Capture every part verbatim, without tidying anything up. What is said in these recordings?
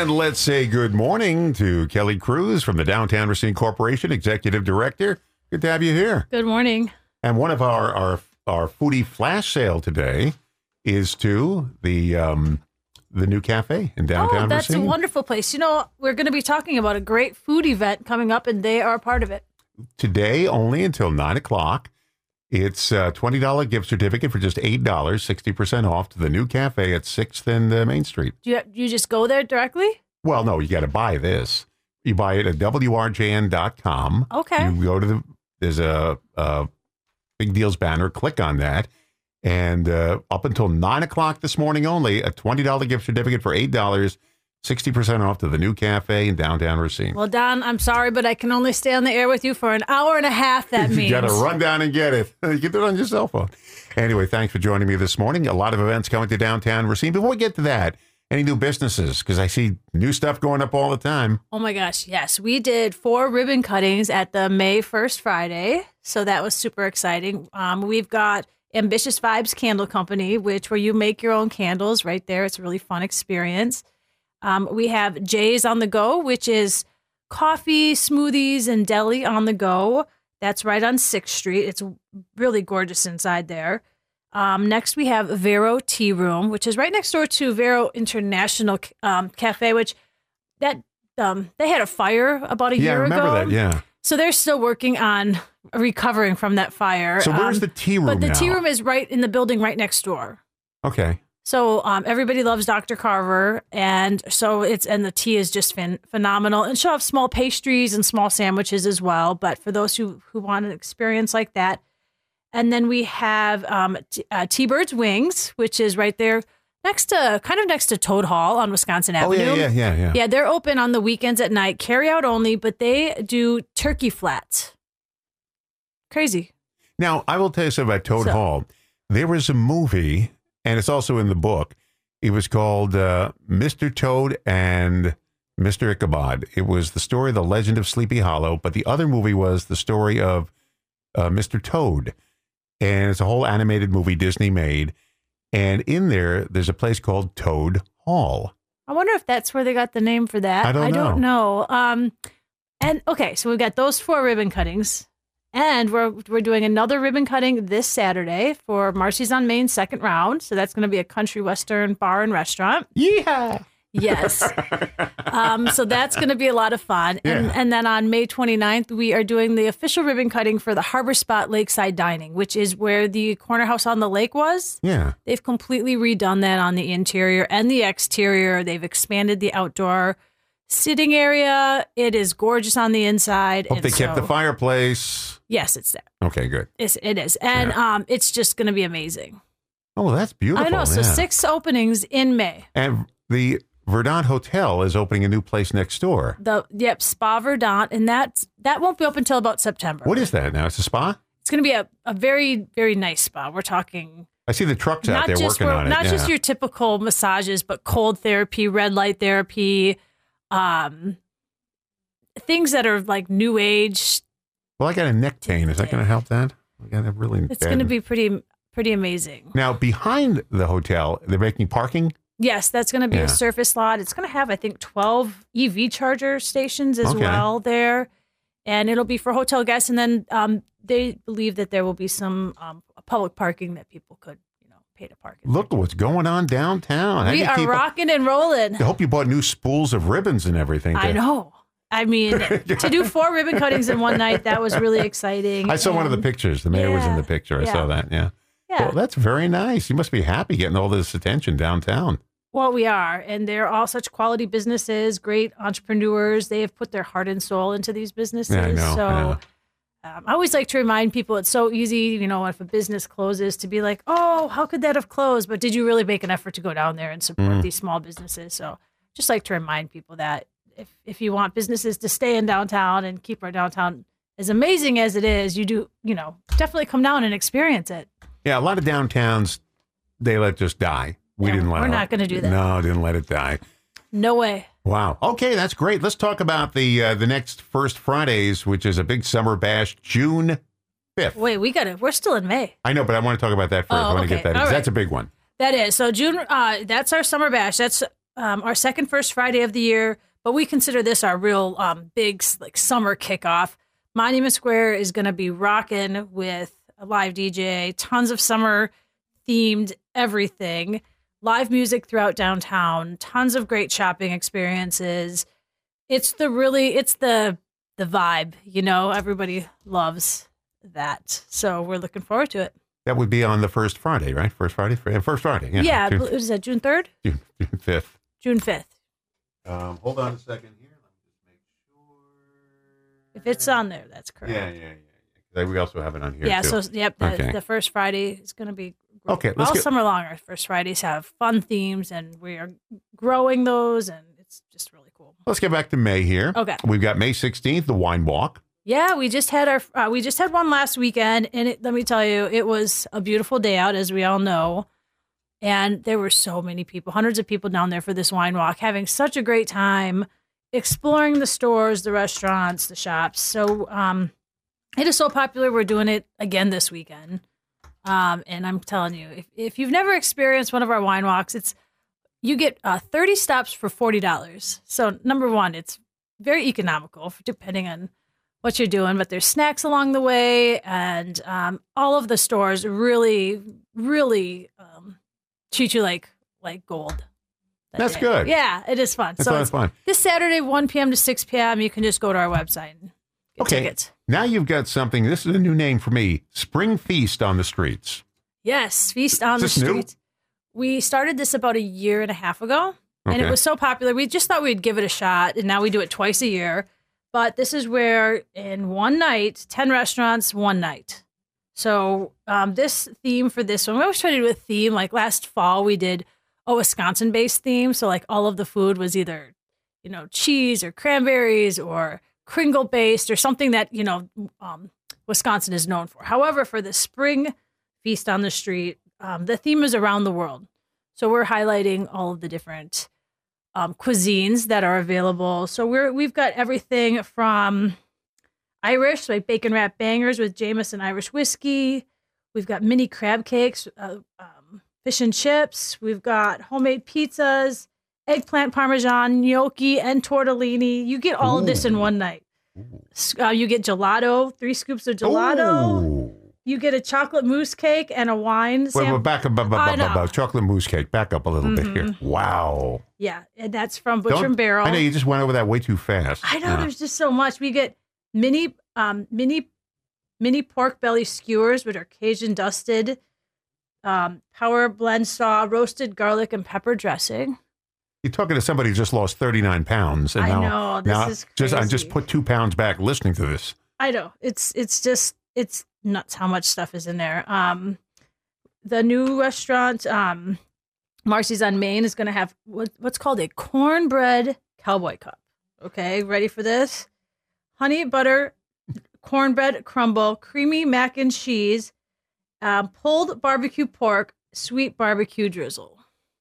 And let's say good morning to Kelly Cruz from the Downtown Racine Corporation, Executive Director. Good to have you here. Good morning. And one of our, our, our foodie flash sale today is to the um, the new cafe in downtown Oh, that's Racine. a wonderful place. You know, we're going to be talking about a great food event coming up, and they are a part of it. Today, only until nine o'clock. It's a twenty dollars gift certificate for just eight dollars, sixty percent off to the new cafe at sixth and uh, Main Street. Do you, you just go there directly? Well, no, you got to buy this. You buy it at W R J N dot com. Okay. You go to the, there's a, a Big Deals banner, click on that. And uh, up until nine o'clock this morning only, a twenty dollars gift certificate for eight dollars, sixty percent off to the new cafe in downtown Racine. Well, Don, I'm sorry, but I can only stay on the air with you for an hour and a half, that means. You got to run down and get it. You can do it on your cell phone. Anyway, thanks for joining me this morning. A lot of events coming to downtown Racine. Before we get to that, any new businesses? Because I see new stuff going up all the time. Oh, my gosh. Yes. We did four ribbon cuttings at the May first Friday. So that was super exciting. Um, we've got Ambitious Vibes Candle Company, which where you make your own candles right there. It's a really fun experience. Um, we have Jay's on the Go, which is coffee, smoothies, and deli on the go. That's right on sixth Street. It's really gorgeous inside there. Um, next, we have Vero Tea Room, which is right next door to Vero International um, Cafe, which that um, they had a fire about a Yeah, year I remember ago. that, yeah. So they're still working on recovering from that fire. So where's Um, the tea room But the now? tea room is right in the building right next door. Okay. So um, everybody loves Doctor Carver, and so it's and the tea is just fin- phenomenal. And she'll have small pastries and small sandwiches as well. But for those who who want an experience like that, and then we have um, t- uh, T-Bird's Wings, which is right there next to kind of next to Toad Hall on Wisconsin Oh, Avenue. yeah, yeah, yeah, yeah. Yeah, they're open on the weekends at night, carry out only, but they do turkey flats. Crazy. Now, I will tell you something about Toad So- Hall. There was a movie, and it's also in the book. It was called uh, Mister Toad and Mister Ichabod. It was the story of the Legend of Sleepy Hollow, but the other movie was the story of uh, Mister Toad. And it's a whole animated movie Disney made. And in there, there's a place called Toad Hall. I wonder if that's where they got the name for that. I don't I know. don't know. Um, and okay, so we've got those four ribbon cuttings, and we're we're doing another ribbon cutting this Saturday for Marcy's on Main second round. So that's going to be a country western bar and restaurant. Yeah. Yes. um, so that's going to be a lot of fun. And Yeah. and then on May twenty-ninth, we are doing the official ribbon cutting for the Harbor Spot Lakeside Dining, which is where the corner house on the lake was. Yeah. They've completely redone that on the interior and the exterior. They've expanded the outdoor sitting area. It is gorgeous on the inside. Hope and they kept so- the fireplace. Yes, it's there. Okay, good. It's, it is. And um, it's just going to be amazing. Oh, that's beautiful. I know. So yeah. six openings in May. And the Verdant Hotel is opening a new place next door. The Yep, Spa Verdant. And that's, that won't be open until about September. What is that now? It's a spa? It's going to be a, a very, very nice spa. We're talking I see the trucks out not there just working where- on it. not yeah. just your typical massages, but cold therapy, red light therapy, um, things that are like new age. Well, I got a neck pain. Is that going to help that? I got a really It's bad- going to be pretty, pretty amazing. Now, behind the hotel, they're making parking? Yes, that's going to be Yeah. a surface lot. It's going to have, I think, twelve E V charger stations as Okay. well there, and it'll be for hotel guests. And then um, they believe that there will be some um, public parking that people could, you know, pay to park. in. Look at what's going on downtown. How do we you are keep up- rocking and rolling. I hope you bought new spools of ribbons and everything. I to- know. I mean, to do four ribbon cuttings in one night, that was really exciting. I saw one of the And, pictures. The mayor was in Yeah, the picture. I yeah. saw that. Yeah. Yeah. Well, that's very nice. You must be happy getting all this attention downtown. Well, we are. And they're all such quality businesses, great entrepreneurs. They have put their heart and soul into these businesses. Yeah, I know, So I know. Um, I always like to remind people it's so easy, you know, if a business closes to be like, oh, how could that have closed? But did you really make an effort to go down there and support Mm. these small businesses? So just like to remind people that if, if you want businesses to stay in downtown and keep our downtown as amazing as it is, you do, you know, definitely come down and experience it. Yeah, a lot of downtowns, they let just die. We Yeah, didn't let we're it. not gonna do that. No, didn't let it die. No way. Wow. Okay, that's great. Let's talk about the uh, the next First Fridays, which is a big summer bash, June fifth. Wait, we got it. We're still in May. I know, but I want to talk about that first. Oh, I want to okay. get that. All Because right. that's a big one. That is. So June, uh, that's our summer bash. That's um, our second first Friday of the year, but we consider this our real um, big like summer kickoff. Monument Square is going to be rocking with a live D J, tons of summer themed everything, live music throughout downtown, tons of great shopping experiences. It's the really, it's the the vibe, you know, everybody loves that. So we're looking forward to it. That would be on the first Friday, right? First Friday? First Friday, yeah. Yeah, June, is that June third? June, June fifth. June fifth. Um, hold on a second here. Let me just make sure. If it's on there, that's correct. Yeah, yeah, yeah. We also have it on here, Yeah, too. so, yep, the, Okay. the first Friday is going to be great. Okay, let's all get- summer long. Our first Fridays have fun themes, and we are growing those, and it's just really cool. Let's get back to May here. Okay. We've got May sixteenth, the Wine Walk. Yeah, we just had our uh, we just had one last weekend, and it, let me tell you, it was a beautiful day out, as we all know. And there were so many people, hundreds of people down there for this wine walk, having such a great time, exploring the stores, the restaurants, the shops. So um, it is so popular. We're doing it again this weekend. Um, and I'm telling you, if, if you've never experienced one of our wine walks, it's you get uh, thirty stops for forty dollars. So number one, it's very economical depending on what you're doing, but there's snacks along the way, and um, all of the stores really, really um, treat you like like gold. that That's day. good. Yeah, it is fun. That's so a lot of it's fun. this Saturday, one p.m. to six p.m. You can just go to our website and get Okay. tickets. Now you've got something. This is a new name for me. Spring Feast on the Streets. Yes, Feast on Is the this new? Street. We started this about a year and a half ago, and Okay. it was so popular. We just thought we'd give it a shot, and now we do it twice a year. But this is where, in one night, ten restaurants, one night. So um, this theme for this one, we always try to do a theme. Like last fall, we did a Wisconsin-based theme. So like all of the food was either, you know, cheese or cranberries or Kringle-based or something that, you know, um, Wisconsin is known for. However, for the spring Feast on the Street, um, the theme is around the world. So we're highlighting all of the different um, cuisines that are available. So we're we've got everything from Irish, like bacon wrap bangers with Jameson Irish whiskey. We've got mini crab cakes, uh, um, fish and chips. We've got homemade pizzas, eggplant parmesan, gnocchi, and tortellini. You get all of this in one night. Uh, you get gelato, three scoops of gelato. Ooh. You get a chocolate mousse cake and a wine. Wait, sam- wait, back up, back up, I back up, know. back up. Chocolate mousse cake. Back up a little bit here. Wow. Yeah, and that's from Butcher Don't- and Barrel. I know you just went over that way too fast. I know Yeah. there's just so much. We get mini, um, mini, mini pork belly skewers, which are Cajun dusted, um, power blend saw, roasted garlic and pepper dressing. You're talking to somebody who just lost thirty-nine pounds. And I now, know, this now is just I just crazy. put two pounds back listening to this. I know it's it's just it's nuts how much stuff is in there. Um, the new restaurant, um, Marcy's on Main, is going to have what, what's called a cornbread cowboy cup. Okay, ready for this? Honey butter cornbread crumble, creamy mac and cheese, um, pulled barbecue pork, sweet barbecue drizzle.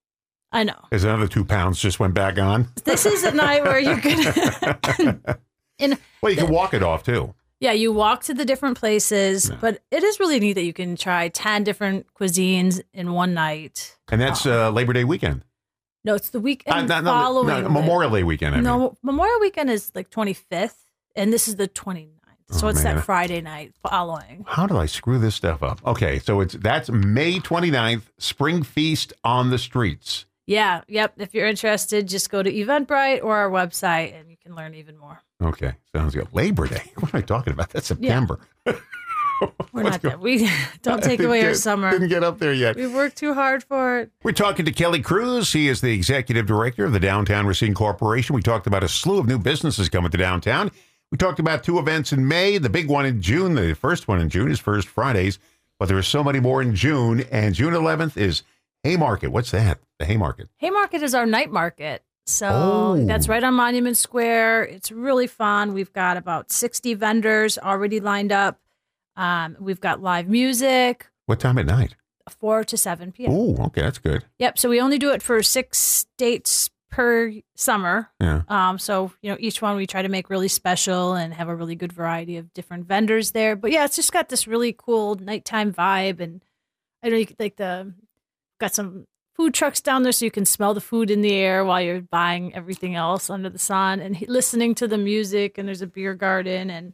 I know. There's another two pounds just went back on. This is a night where you can. and Well, you can walk it off too. yeah, you walk to the different places, but it is really neat that you can try ten different cuisines in one night. And that's uh, Labor Day weekend. No, it's the weekend Uh, not- not- following. no, it. Memorial Day weekend. I mean. No, Memorial Weekend is like twenty-fifth, and this is the twenty-ninth. So Oh, it's man. that Friday night following. How did I screw this stuff up? Okay, so it's that's May twenty-ninth, Spring Feast on the Streets. Yeah, yep. If you're interested, just go to Eventbrite or our website, and you can learn even more. Okay, sounds good. Labor Day. What am I talking about? That's September. We're Let's not go. there. We don't take Didn't away our get- summer. Didn't get up there yet. We worked too hard for it. We're talking to Kelly Cruz. He is the executive director of the Downtown Racine Corporation. We talked about a slew of new businesses coming to downtown. We talked about two events in May, the big one in June. The first one in June is First Fridays, but there are so many more in June. And June eleventh is Haymarket. What's that? The Haymarket. Haymarket is our night market. So Oh. that's right on Monument Square. It's really fun. We've got about sixty vendors already lined up. Um, we've got live music, What time at night? four to seven p.m. Oh, okay, that's good. Yep. So we only do it for six dates per summer. Yeah. Um, so, you know, each one we try to make really special and have a really good variety of different vendors there. But yeah, it's just got this really cool nighttime vibe. And I know you could, like the, got some food trucks down there so you can smell the food in the air while you're buying everything else under the sun and he- listening to the music. And there's a beer garden. And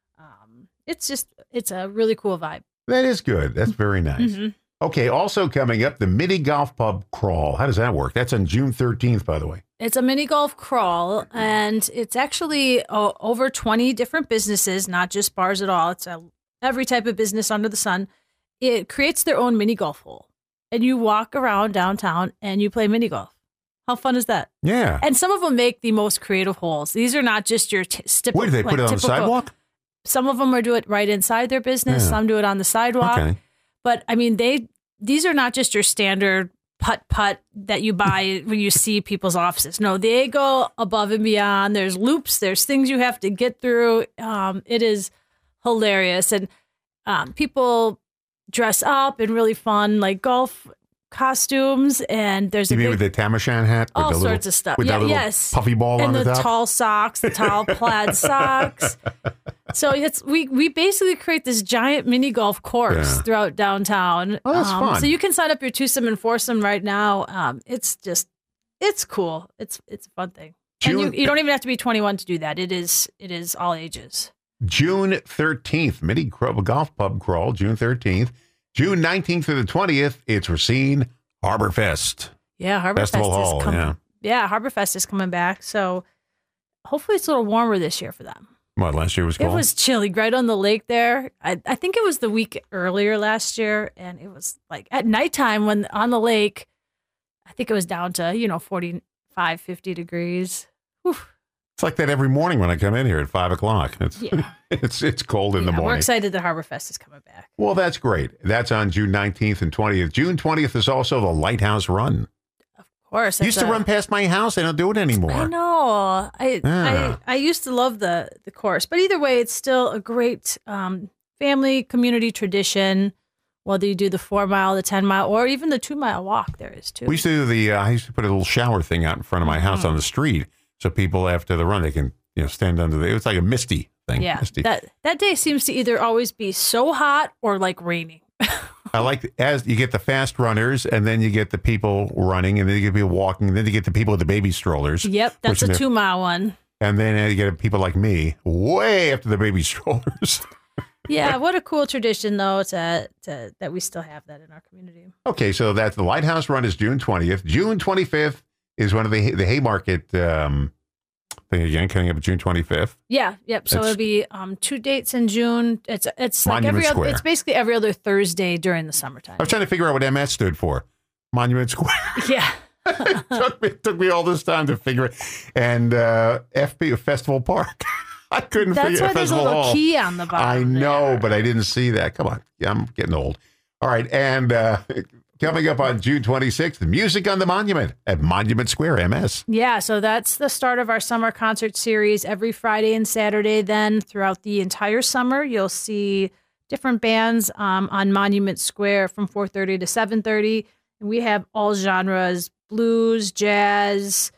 um, it's just, it's a really cool vibe. That is good. That's very nice. Mm-hmm. Okay, also coming up, the Mini Golf Pub Crawl. How does that work? That's on June thirteenth, by the way. It's a mini golf crawl, and it's actually uh, over twenty different businesses, not just bars at all. It's a, every type of business under the sun. It creates their own mini golf hole, and you walk around downtown and you play mini golf. How fun is that? Yeah. And some of them make the most creative holes. These are not just your t- stip- Where do they like, put it on typical. the sidewalk? Some of them are do it right inside their business. Yeah. Some do it on the sidewalk. Okay. But I mean, they these are not just your standard putt putt that you buy when you see people's offices. No, they go above and beyond. There's loops. There's things you have to get through. Um, it is hilarious, and um, people dress up in really fun like golf costumes. And there's You a mean big, with the Tamashan hat? With all the sorts little, of stuff. With Yeah, that little yes, puffy ball and on the, the top? tall socks, the tall plaid socks. So it's we we basically create this giant mini golf course Yeah. throughout downtown. Oh, that's um, fun. So you can sign up your twosome and foursome right now. Um, it's just it's cool. It's it's a fun thing. June- and you, you don't even have to be twenty-one to do that. It is it is all ages. June thirteenth, Mini Gro- Golf Pub Crawl, June thirteenth. June nineteenth through the twentieth, it's Racine Harbor Fest. Yeah, Harbor Festival Fest Hall, is coming. yeah. Yeah, Harbor Fest is coming back. So hopefully it's a little warmer this year for them. What, last year was cold? It was chilly right on the lake there. I, I think it was the week earlier last year, and it was like at nighttime when on the lake, I think it was down to, you know, forty-five, fifty degrees. Whew. It's like that every morning when I come in here at five o'clock. It's Yeah. it's it's cold in the Yeah, we're morning. excited that Harbor Fest is coming back. Well, that's great. That's on June nineteenth and twentieth. June twentieth is also the Lighthouse Run. Of course. Used it's to a- run past my house. I don't do it anymore. I know. I, Yeah. I I used to love the the course, but either way, it's still a great um, family community tradition. Whether you do the four mile, the ten mile, or even the two mile walk, there is too. We used to do the, uh, I used to put a little shower thing out in front of my house Mm-hmm. on the street so people after the run, they can, you know, stand under the, it was like a misty thing. yeah, Misty. that that day seems to either always be so hot or like raining. I like, as you get the fast runners and then you get the people running and then you get people walking and then you get the people with the baby strollers. Yep, that's pushing a their- two mile one. And then uh, you get people like me way after the baby strollers. Yeah, what a cool tradition though to, to that we still have that in our community. Okay, so that's the Lighthouse Run is June twentieth. June twenty-fifth is one of the the Haymarket um, thing again, coming up June twenty-fifth. Yeah, yep. So It's- it'll be um, two dates in June. It's it's like Monument every other, Square. it's basically every other Thursday during the summertime. I was trying to figure out what M S stood for. Monument Square. Yeah. it, took me, it took me all this time to figure it. And uh, F P, Festival Park. I couldn't That's figure why out there's a Festival little Hall. key on the bottom. I know, there. but I didn't see that. Come on. Yeah, I'm getting old. All right. And uh, coming up on June twenty-sixth, Music on the Monument at Monument Square, M S. Yeah, so that's the start of our summer concert series every Friday and Saturday. Then throughout the entire summer, you'll see different bands um, on Monument Square from four thirty to seven thirty. And we have all genres: blues, jazz,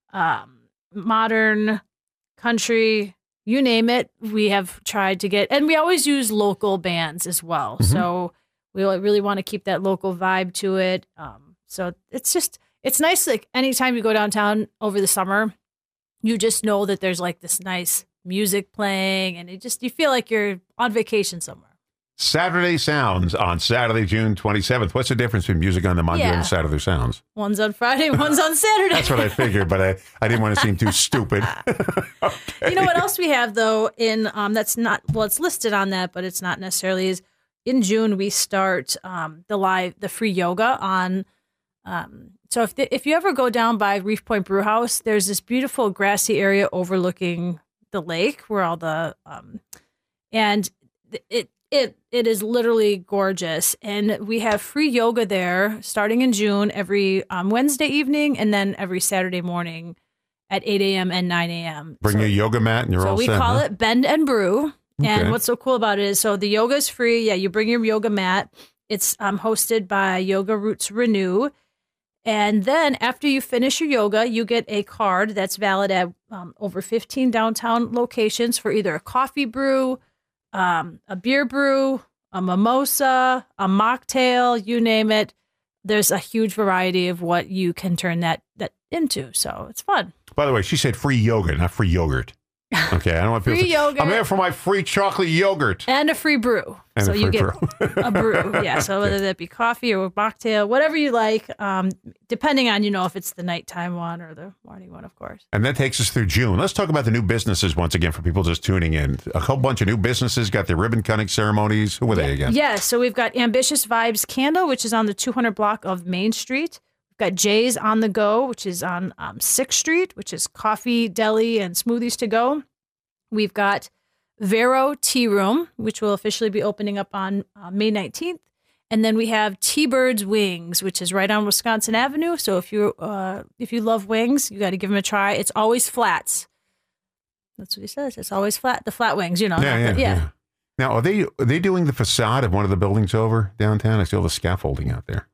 um, modern, country, you name it. We have tried to get, and we always use local bands as well. Mhm. So we really want to keep that local vibe to it. Um, so it's just, it's nice. Like anytime you go downtown over the summer, you just know that there's like this nice music playing, and it just, you feel like you're on vacation somewhere. Saturday Sounds on Saturday, June twenty-seventh. What's the difference between Music on the Monument Yeah. and Saturday Sounds? One's on Friday, one's on Saturday. That's what I figured, but I, I didn't want to seem too stupid. Okay. You know what else we have though? In um, that's not well, it's listed on that, but it's not necessarily. Is in June we start um the live the free yoga on. Um, so if the, if you ever go down by Reef Point Brew House, there's this beautiful grassy area overlooking the lake where all the um, and it it it is literally gorgeous, and we have free yoga there starting in June every um, Wednesday evening, and then every Saturday morning at eight a.m. and nine a.m. Bring So- your yoga mat and you're so all we set. call huh? it Bend and Brew. Okay. And what's so cool about it is, so the yoga is free. Yeah, you bring your yoga mat. It's um, hosted by Yoga Roots Renew. And then after you finish your yoga, you get a card that's valid at um, over fifteen downtown locations for either a coffee brew, um, a beer brew, a mimosa, a mocktail, you name it. there's a huge variety of what you can turn that that into. So it's fun. By the way, she said free yoga, not free yogurt. Okay, I don't want people free to, yogurt. I'm here for my free chocolate yogurt. And a free brew. And so a free you get brew. a brew. Yeah. So whether that be coffee or a mocktail, whatever you like, um, depending on, you know, if it's the nighttime one or the morning one, of course. And that takes us through June. Let's talk about the new businesses once again for people just tuning in. A whole bunch of new businesses got their ribbon cutting ceremonies. Who were yeah. they again? Yeah. So we've got Ambitious Vibes Candle, which is on the two hundred block of Main Street. We've got Jay's on the Go, which is on um, sixth Street, which is coffee, deli, and smoothies to go. We've got Vero Tea Room, which will officially be opening up on uh, May nineteenth. And then we have T-Bird's Wings, which is right on Wisconsin Avenue. So if you uh, if you love wings, you got to give them a try. It's always flats. That's what he says. It's always flat. The flat wings, you know. Yeah, yeah, the, yeah. yeah. Now, are they are they doing the facade of one of the buildings over downtown? I see all the scaffolding out there.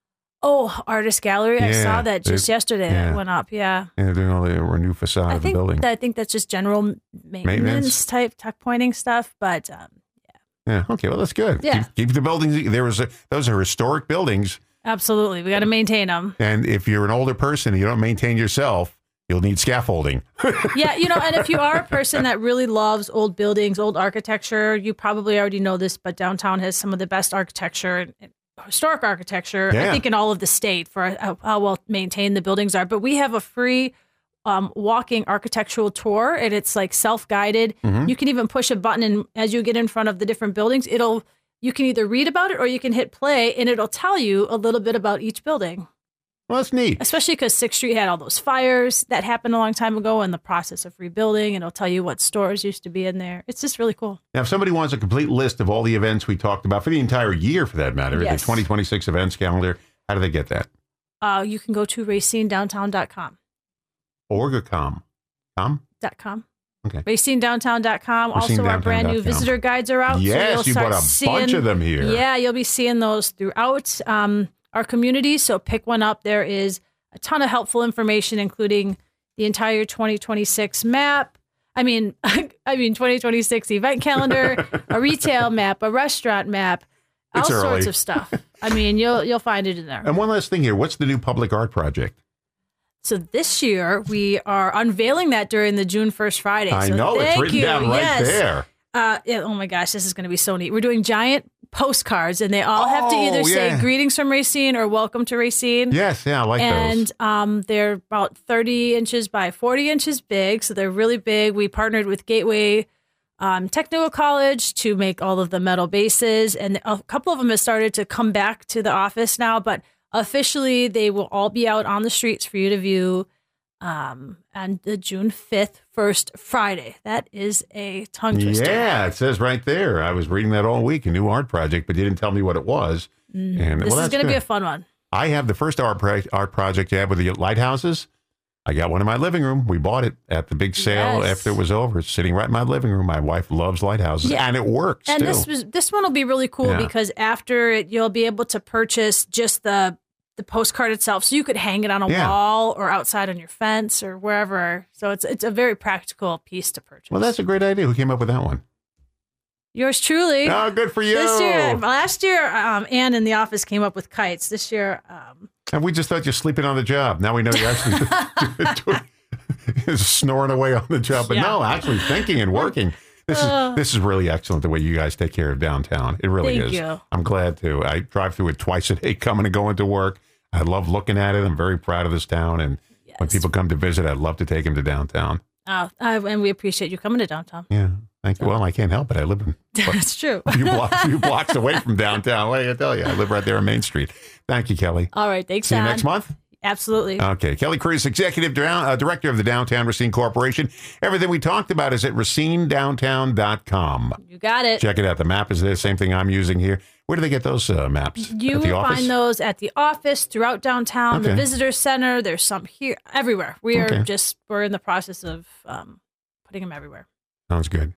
Oh, Artist Gallery. I Yeah, saw that just they- yesterday. yeah. It went up. Yeah. Yeah, they're doing all the a new facade I of the think building. that, I think that's just general maintenance, Maintenance? type tuck pointing stuff. But um, Yeah. Okay. Well, that's good. Yeah. Keep, keep the buildings. There was a, those are historic buildings, absolutely, we got to maintain them. and if you're an older person and you don't maintain yourself, you'll need scaffolding. Yeah, you know, and if you are a person that really loves old buildings, old architecture, you probably already know this, but downtown has some of the best architecture, and historic architecture, Yeah. I think, in all of the state for how, how well maintained the buildings are. But we have a free um, walking architectural tour, and it's like self-guided. Mhm. You can even push a button, and as you get in front of the different buildings, it'll you can either read about it or you can hit play, and it'll tell you a little bit about each building. Well, that's neat. Especially because sixth Street had all those fires that happened a long time ago in the process of rebuilding, and it'll tell you what stores used to be in there. It's just really cool. Now, if somebody wants a complete list of all the events we talked about for the entire year, for that matter, Yes. the twenty twenty-six events calendar, how do they get that? Uh, you can go to racine downtown dot com. Org or com? Com? Dot com. Okay. racine downtown dot com. Also, our brand new racine downtown dot com. visitor guides are out. Yes, so you you'll bought a start bunch seeing- of them here. Yeah, you'll be seeing those throughout um, our community. So pick one up. There is a ton of helpful information, including the entire twenty twenty-six map. I mean, I mean, twenty twenty-six event calendar, a retail map, a restaurant map, all It's sorts early. of stuff. I mean, you'll you'll find it in there. And one last thing here. What's the new public art project? So this year we are unveiling that during the June first Friday. I so know, it's thank written you. down right Yes. there. Uh, yeah, oh my gosh, this is going to be so neat. We're doing giant postcards, and they all have to Oh, either say yeah. "Greetings from Racine" or "Welcome to Racine." Yes, yeah, I like and those. um, they're about thirty inches by forty inches big, so they're really big. We partnered with Gateway um, Technical College to make all of the metal bases, and a couple of them have started to come back to the office now, but officially they will all be out on the streets for you to view um, on the June fifth, first Friday. That is a tongue twister. Yeah, it says right there. I was reading that all week, a new art project, but you didn't tell me what it was. Mhm. And This well, is that's going to be good. a fun one. I have the first art, pro- art project you had with the lighthouses. I got one in my living room. We bought it at the big sale Yes. after it was over. It's sitting right in my living room. My wife loves lighthouses, Yeah. and it works And too. this was this one will be really cool Yeah. because after it, you'll be able to purchase just the the postcard itself, so you could hang it on a Yeah. wall or outside on your fence or wherever. So it's it's a very practical piece to purchase. Well, that's a great idea. Who came up with that one? Yours truly. Oh, good for you. This year, last year, um, Ann in the office came up with kites. This year, um, And we just thought you're sleeping on the job. Now we know you're actually doing, snoring away on the job. But Yeah. no, actually thinking and working. This Uh. is this is really excellent the way you guys take care of downtown. It really Thank is. you. I'm glad to. I drive through it twice a day coming and going to work. I love looking at it. I'm very proud of this town. And when yes. people come to visit, I'd love to take them to downtown. Oh, uh, and we appreciate you coming to downtown. Yeah. Thank you. Well, I can't help it. I live in That's true. a few blocks, few blocks away from downtown. What do I tell you? I live right there on Main Street. Thank you, Kelly. All right, thanks, See you Ann. next month. Absolutely. Okay. Kelly Cruz, Executive Down, uh, Director of the Downtown Racine Corporation. Everything we talked about is at racine downtown dot com. You got it. Check it out. The map is there. Same thing I'm using here. Where do they get those uh, maps? You at the will office? find those at the office, throughout downtown, the Okay. visitor center. There's some here, everywhere. We Okay. are just, we're in the process of um, putting them everywhere. Sounds good.